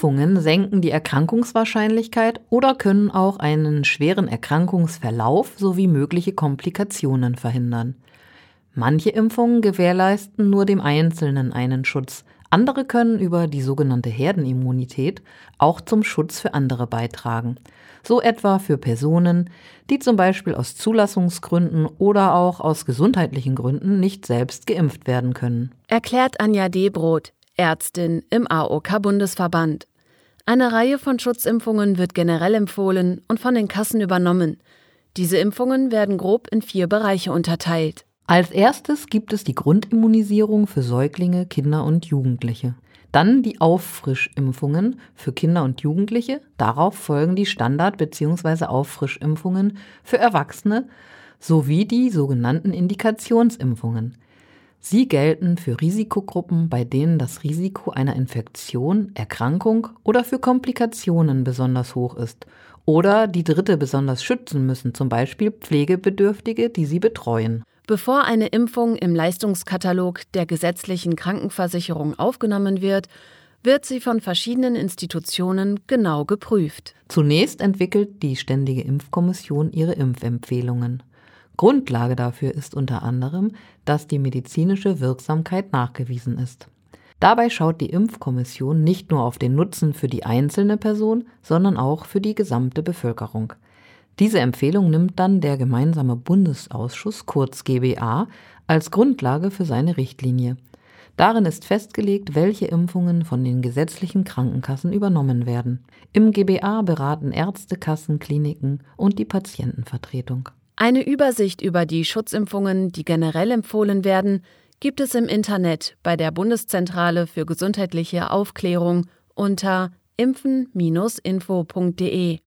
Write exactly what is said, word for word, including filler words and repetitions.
Impfungen senken die Erkrankungswahrscheinlichkeit oder können auch einen schweren Erkrankungsverlauf sowie mögliche Komplikationen verhindern. Manche Impfungen gewährleisten nur dem Einzelnen einen Schutz, andere können über die sogenannte Herdenimmunität auch zum Schutz für andere beitragen. So etwa für Personen, die zum Beispiel aus Zulassungsgründen oder auch aus gesundheitlichen Gründen nicht selbst geimpft werden können. Erklärt Anja Debroth, Ärztin im A O K-Bundesverband. Eine Reihe von Schutzimpfungen wird generell empfohlen und von den Kassen übernommen. Diese Impfungen werden grob in vier Bereiche unterteilt. Als erstes gibt es die Grundimmunisierung für Säuglinge, Kinder und Jugendliche. Dann die Auffrischimpfungen für Kinder und Jugendliche. Darauf folgen die Standard- bzw. Auffrischimpfungen für Erwachsene sowie die sogenannten Indikationsimpfungen. Sie gelten für Risikogruppen, bei denen das Risiko einer Infektion, Erkrankung oder für Komplikationen besonders hoch ist oder die Dritte besonders schützen müssen, zum Beispiel Pflegebedürftige, die sie betreuen. Bevor eine Impfung im Leistungskatalog der gesetzlichen Krankenversicherung aufgenommen wird, wird sie von verschiedenen Institutionen genau geprüft. Zunächst entwickelt die Ständige Impfkommission ihre Impfempfehlungen. Grundlage dafür ist unter anderem, dass die medizinische Wirksamkeit nachgewiesen ist. Dabei schaut die Impfkommission nicht nur auf den Nutzen für die einzelne Person, sondern auch für die gesamte Bevölkerung. Diese Empfehlung nimmt dann der Gemeinsame Bundesausschuss, kurz G B A, als Grundlage für seine Richtlinie. Darin ist festgelegt, welche Impfungen von den gesetzlichen Krankenkassen übernommen werden. Im G B A beraten Ärzte, Kassen, Kliniken und die Patientenvertretung. Eine Übersicht über die Schutzimpfungen, die generell empfohlen werden, gibt es im Internet bei der Bundeszentrale für gesundheitliche Aufklärung unter impfen Bindestrich info punkt de.